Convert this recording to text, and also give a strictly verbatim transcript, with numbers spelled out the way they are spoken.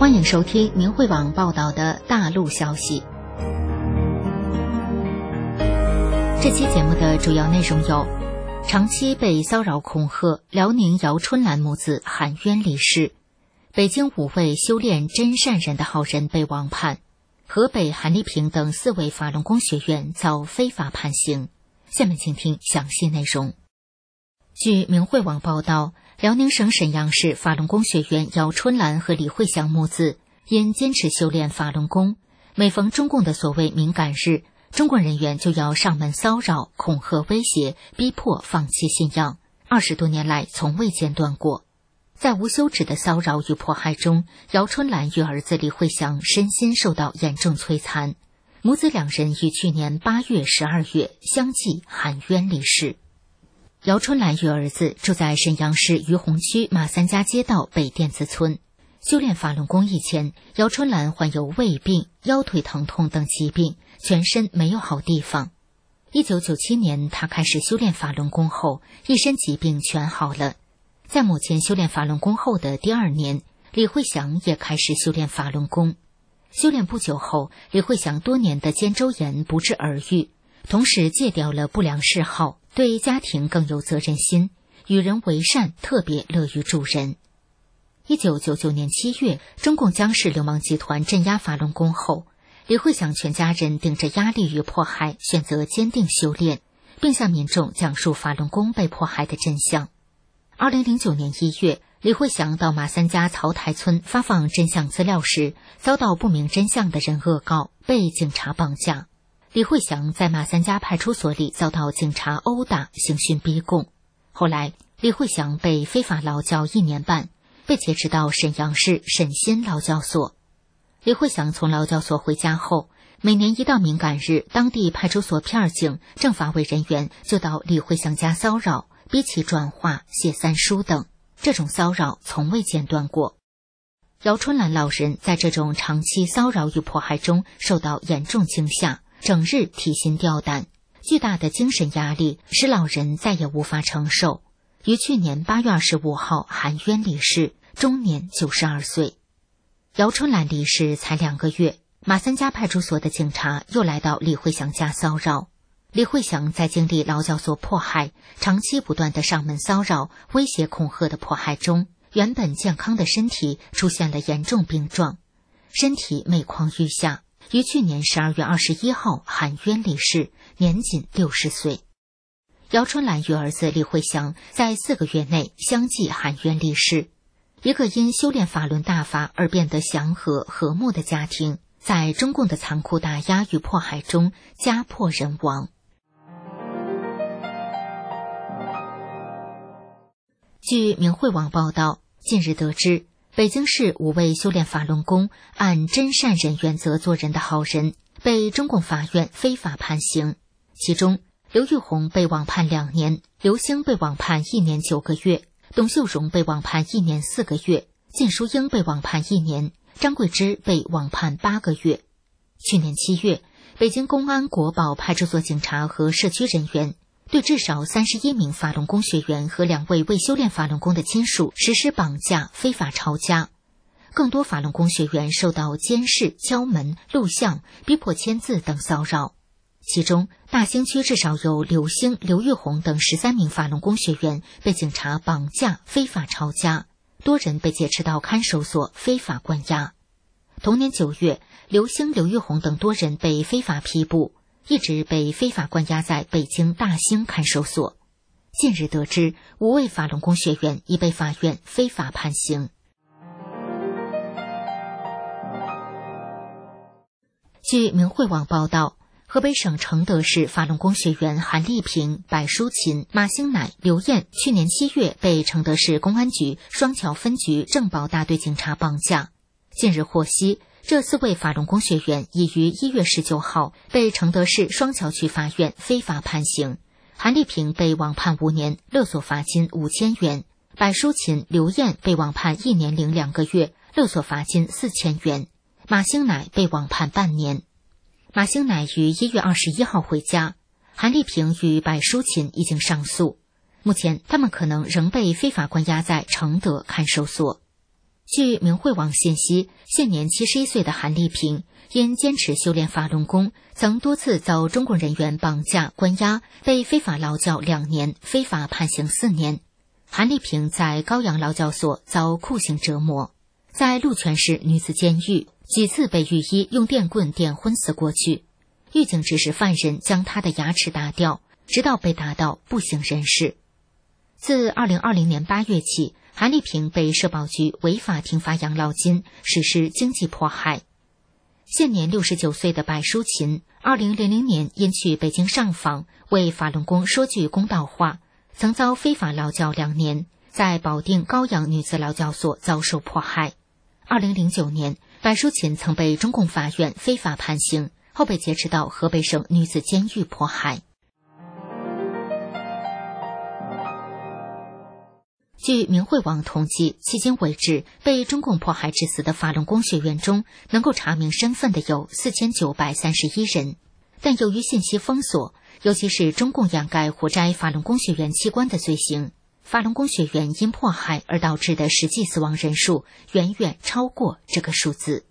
欢迎收听明慧网报道的大陆消息。这期节目的主要内容有：长期被骚扰恐吓，辽宁姚春兰母子喊冤离世；北京五位修炼真善人的好人被网判；河北韩丽萍等四位法轮功学员遭非法判刑。下面请听详细内容。据明慧网报道，辽宁省沈阳市法轮功学员姚春兰和李慧祥母子因坚持修炼法轮功，每逢中共的所谓敏感日，中共人员就要上门骚扰、恐吓、威胁，逼迫放弃信仰，二十多年来从未间断过。在无休止的骚扰与迫害中，姚春兰与儿子李慧祥身心受到严重摧残，母子两人于去年八月、十二月相继喊冤离世。姚春兰与儿子住在沈阳市于洪区马三家街道北甸子村。修炼法轮功以前，姚春兰患有胃病、腰腿疼痛等疾病，全身没有好地方。一九九七年，他开始修炼法轮功后，一身疾病全好了。在母亲修炼法轮功后的第二年，李慧祥也开始修炼法轮功。修炼不久后，李慧祥多年的肩周炎不治而愈，同时戒掉了不良嗜好，对家庭更有责任心，与人为善，特别乐于助人。一九九九年七月，中共江氏流氓集团镇压法轮功后，李慧祥全家人顶着压力与迫害，选择坚定修炼，并向民众讲述法轮功被迫害的真相。二零零九年一月，李慧祥到马三家曹台村发放真相资料时，遭到不明真相的人恶告，被警察绑架。李慧祥在马三家派出所里遭到警察殴打、刑讯逼供。后来，李慧祥被非法劳教一年半，被劫持到沈阳市沈新劳教所。李慧祥从劳教所回家后，每年一到敏感日，当地派出所片警、政法委人员就到李慧祥家骚扰，逼其转化、写三书等，这种骚扰从未间断过。姚春兰老人在这种长期骚扰与迫害中受到严重惊吓，整日提心吊胆，巨大的精神压力使老人再也无法承受，于去年八月二十五号含冤离世，终年九十二岁。姚春兰离世才两个月，马三家派出所的警察又来到李慧祥家骚扰。李慧祥在经历劳教所迫害、长期不断的上门骚扰、威胁恐吓的迫害中，原本健康的身体出现了严重病状，身体每况愈下，于去年十二月二十一号含冤离世，年仅六十岁。姚春兰与儿子李慧祥在四个月内相继含冤离世，一个因修炼法轮大法而变得祥和和睦的家庭，在中共的残酷打压与迫害中家破人亡。据明慧网报道，近日得知，北京市五位修炼法轮功、按真善人原则做人的好人被中共法院非法判刑，其中刘玉红被网判两年，刘星被网判一年九个月，董秀荣被网判一年四个月，靳淑英被网判一年，张桂芝被网判八个月。去年七月，北京公安国保派出所警察和社区人员对至少三十一名法轮功学员和两位未修炼法轮功的亲属实施绑架、非法抄家。更多法轮功学员受到监视、敲门、录像、逼迫签字等骚扰。其中，大兴区至少有刘星、刘玉红等十三名法轮功学员被警察绑架、非法抄家，多人被劫持到看守所非法关押。同年九月，刘星、刘玉红等多人被非法批捕，一直被非法关押在北京大兴看守所。近日得知，五位法轮功学员已被法院非法判刑。据明慧网报道，河北省承德市法轮功学员韩丽萍、白淑琴、马兴乃、刘艳去年七月被承德市公安局双桥分局政保大队警察绑架。近日获悉，这四位法轮功学员已于一月十九号被承德市双桥区法院非法判刑。韩丽萍被网判五年，勒索罚金五千元；白淑琴、刘艳被网判一年零两个月，勒索罚金四千元；马兴乃被网判半年。马兴乃于一月二十一号回家，韩丽萍与白淑琴已经上诉，目前他们可能仍被非法关押在承德看守所。 据明慧网信息，现年七十一岁的韩丽萍因坚持修炼法轮功，曾多次遭中共人员绑架关押，被非法劳教两年，非法判刑四年。韩丽萍在高阳劳教所遭酷刑折磨，在鹿泉市女子监狱几次被狱医用电棍电昏死过去，狱警指使犯人将她的牙齿打掉，直到被打到不省人事。自二零二零年八月起，韩丽萍被社保局违法停发养老金，实施经济迫害。现年六十九岁的白淑琴，二零零零年因去北京上访，为法轮功说句公道话，曾遭非法劳教两年，在保定高阳女子劳教所遭受迫害。二零零九年，白淑琴曾被中共法院非法判刑，后被劫持到河北省女子监狱迫害。据明慧网统计，迄今为止被中共迫害致死的法轮功学员中，能够查明身份的有四千九百三十一人。但由于信息封锁，尤其是中共掩盖活摘法轮功学员器官的罪行，法轮功学员因迫害而导致的实际死亡人数远远超过这个数字。